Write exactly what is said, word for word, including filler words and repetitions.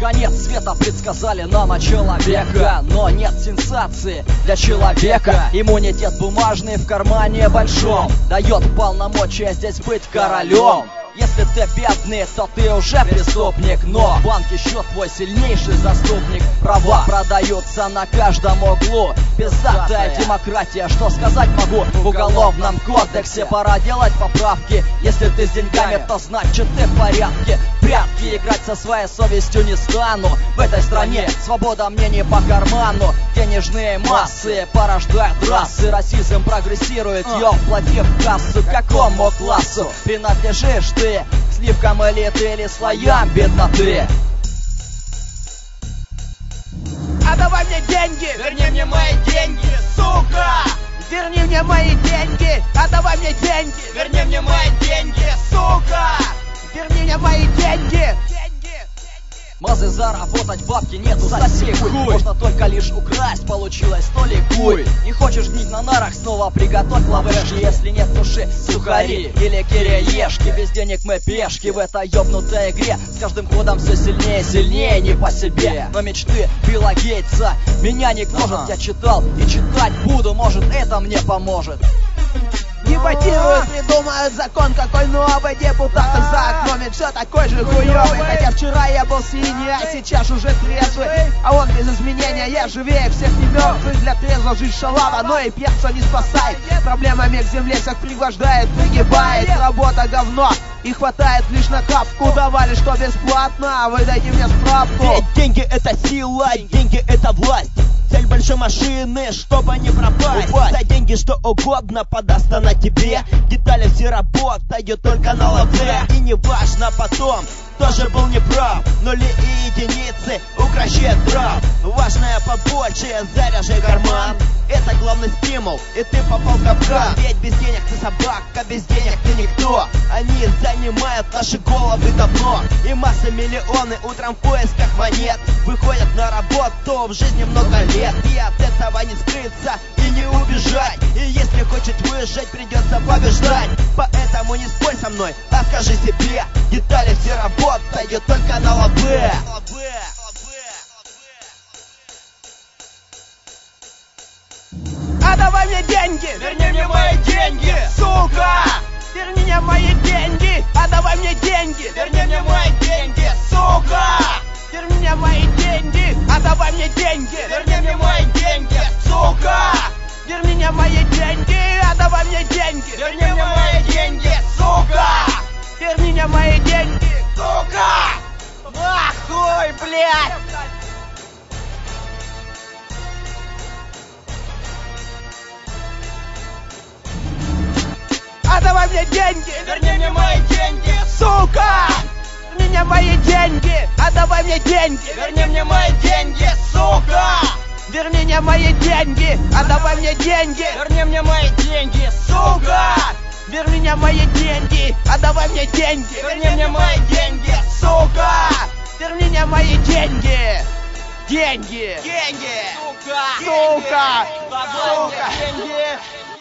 Конец света предсказали нам от человека, но нет сенсации для человека. Иммунитет бумажный в кармане большом дает полномочия здесь быть королем. Если ты бедный, то ты уже преступник, но в банке счет твой сильнейший заступник. Права продаются на каждом углу. Пиздатая демократия, что сказать могу? В уголовном кодексе пора делать поправки. Если ты с деньгами, то значит ты в порядке. Прятки играть со своей совестью не стану. В этой стране свобода мне не по карману. Денежные массы порождают расы. Расизм прогрессирует, йо, плати в кассу. К какому классу принадлежишь ты? К сливкам элиты или слоям бедноты? А давай мне деньги, верни мне мои деньги, сука! Верни мне мои деньги, а давай мне деньги, верни мне мои деньги, сука! Верни мне мои деньги. Мазы заработать бабки нету, соси хуй. Можно только лишь украсть, получилось то ли хуй. Не хочешь гнить на нарах, снова приготовь лавешки. Если нет души, сухари или кириешки. Без денег мы пешки в этой ёбнутой игре. С каждым ходом все сильнее, сильнее, не по себе. Но мечты Билла Гейтса меня не гложат. Я читал и читать буду, может это мне поможет. Дебатируют, придумают закон какой новый. Депутаты за окном, ведь все такой же хуёвый. Хотя вчера я был синий, а сейчас уже трезвый. А он без изменения, я живее всех не мертвых. Для трезво жить шалава, но и пьяца не спасает. Проблемами к земле всех пригвождает, пригибает. Работа говно, и хватает лишь на капку. Давали что бесплатно, выдайте мне справку. Ведь деньги это сила, деньги это власть. Цель большой машины, чтобы не пропасть. Упасть. За деньги что угодно подаст она тебе. Детали все работают только на лаве. И не важно потом, тоже был неправ. Нули и единицы укращают дров. Важное побольше, заряжай карман. Это главный стимул, и ты попал в капкан. Ведь без денег ты собака, без денег ты никто. Они занимают наши головы давно. И масса миллионы утром в поисках монет выходят на работу, в жизни много лет. И от этого не скрыться и не убежать. И если хочет выжить, придется побеждать. Поэтому не спорь со мной, а скажи себе: детали все работают только на лобе. А давай мне деньги, верни мне мои деньги, сука! Верни мне мои деньги, а давай мне деньги, верни мне мои деньги, сука! Верни мне мои деньги, а давай мне деньги, верни мне мои деньги, сука! Верни мне мои деньги, а давай мне деньги, верни мне мои деньги, сука! Верни мне мои деньги, сука! Нахуй, блядь! А давай мне деньги, верни мне мои деньги, сука! Верни мне мои деньги, а давай мне деньги, верни мне мои деньги, сука! Верни мне мои деньги, а давай мне деньги, верни мне мои деньги, сука! Верни мне мои деньги, а давай мне деньги, верни мне мои деньги, сука! Верни мне мои деньги, деньги, деньги, сука, сука, сука, деньги.